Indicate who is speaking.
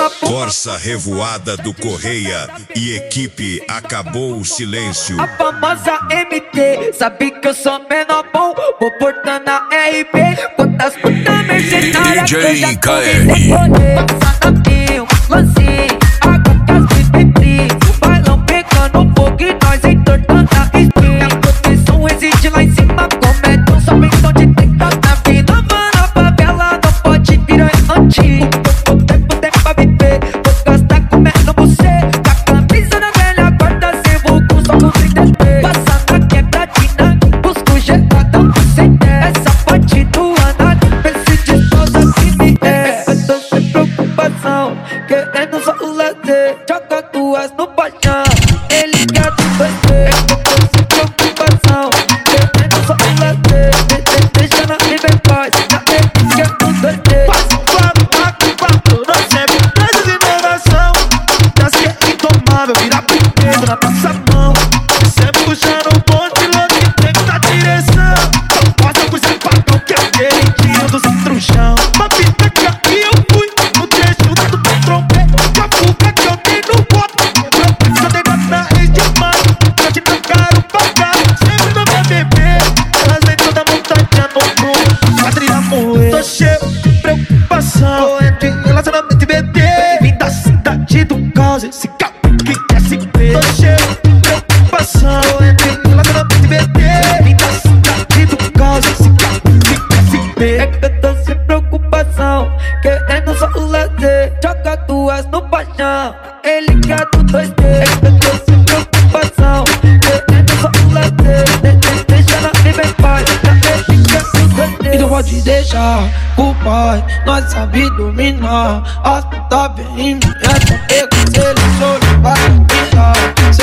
Speaker 1: Corsa Revoada do Correia e equipe Acabou o Silêncio.
Speaker 2: A famosa MT, sabe que eu sou menor bom, vou portando a RP. Quantas putas mercenárias que eu já comecei rolê. Passa na minha, um lancinho, água que as bebê. O bailão pegando fogo e nós entortando a espinha. Enquanto som existe lá em cima, cometem só pensão de tentar na vida. Mano, a favela não pode virar antigo. Vou tempo pra viver, vou gastar comendo você. Com a camisa na velha guarda, sem vulgo, só com 33. Passa na quebradinha, busco geladão sem ideia. Essa parte do análise, pense de todas que me é. Eu tô sem preocupação, querendo só o lazer. Joga duas no paixão, ele quer do 2D. Eu tô sem preocupação, querendo só o lazer. Deixa na livre em paz, na ele quer do 2D.
Speaker 3: Passo claro, quatro, nós sempre traz inovação. Das que é indomável, vira brinquedo na nossa mão. Sempre puxando um ponto de louco que tem que dar direção. Só mostra com esse pagão que é o queridinho do centro-chão. Uma pista que aqui eu fui, no trecho do trompete. Com a fuga que eu dei no copo, eu dei na rede demais. Eu te tacaram pra cá, sempre na minha bebê. Elas vêm toda montanha no fundo, a trilha moer. Tô cheio de preocupação, tô entre relacionamento e BT. Vim da cidade do caos, esse capim que quer se ver. Tô cheio de preocupação, tô entre relacionamento e BT. Vim da cidade do caos, esse capim que quer se ver.
Speaker 2: É que eu tô sem preocupação, querendo só o lazer. Joga duas no paixão, ele quer do 2D. É que eu tô sem preocupação, querendo só o lazer. Deixa na livre em paz, ele quer do 2D.
Speaker 4: E não pode deixar o pai, nós sabe dominar. As puta vem em mim, é só ter conselho, só vai ficar.